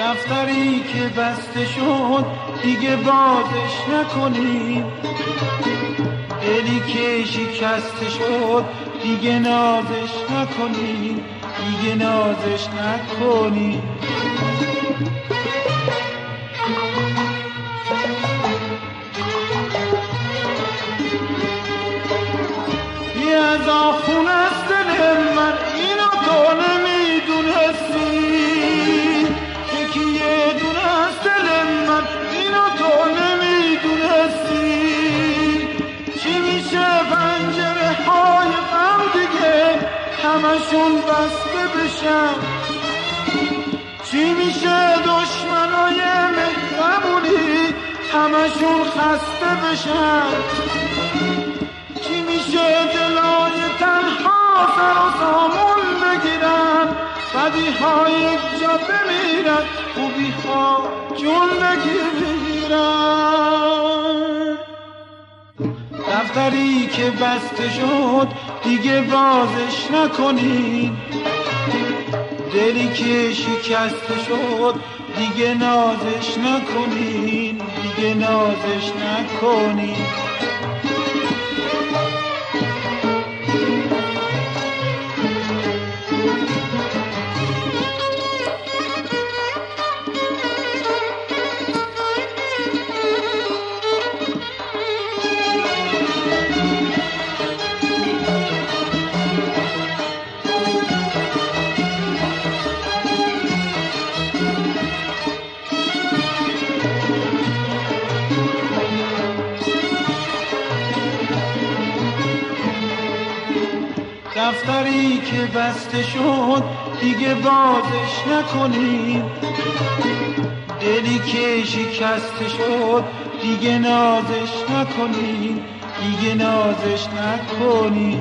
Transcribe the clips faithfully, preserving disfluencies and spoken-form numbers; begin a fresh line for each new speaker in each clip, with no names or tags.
دفتری که بسته شد دیگه بازش نکنی، دلی که شکسته شد دیگه نازش نکنی، دیگه نازش نکنی. بی از آخون از دل من اینو تو نمیدونستی، یکی یه دونه از دل من اینو تو نمیدونستی. چی میشه پنجره های غم دیگه همشون بسته بشن، چی میشه دشمنای مهربونی همشون خسته بشن، چی میشه دلای تنها سر و سامون بگیرن، بدی ها یک جا بمیرن خوبی ها جون بگیرن. دفتری که بسته شد دیگه بازش نکنین، دلی که شکسته شد دیگه نازش نکنین، دیگه نازش نکنین. دفتری که بسته شد دیگه بازش نکنی، دلی که شکسته شد دیگه نازش نکنی، دیگه نازش نکنی.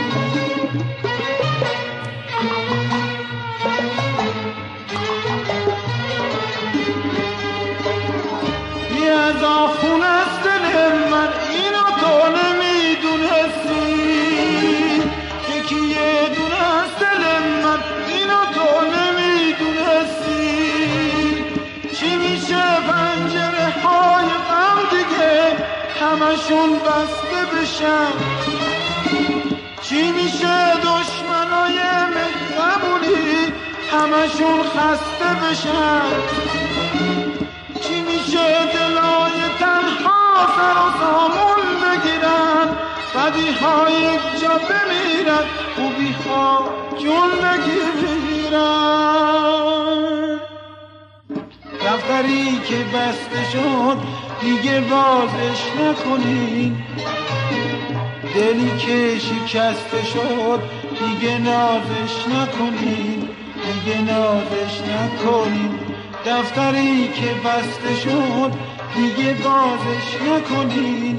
بی از آخون از دل من اینو تو نمیدونستی، یکی یه دونه از دل من اینو تو نمیدونستی. چی میشه پنجره های غم دیگه همشون بسته بشن، چی میشه دشمنای مهربونی همشون خسته بشن، چی میشه دلای تنها سر و سامون بگیرن، بدی ها یک جا بمیرن خوبی ها جون بگیرن. دفتری که بسته شد دیگه بازش نکنین، دلی که شکسته شد دیگه نازش نکنین، دیگه نازش نکنین. دفتری که بسته شد دیگه بازش نکنین،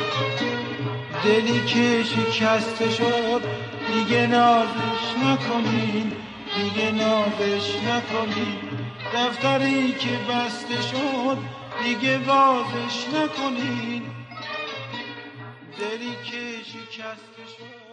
دلی که شکسته شد دیگه نازش نکنین، دیگه نازش نکنین. دفتری که بسته شد دیگه بازش نکنین، دلی که شکسته شد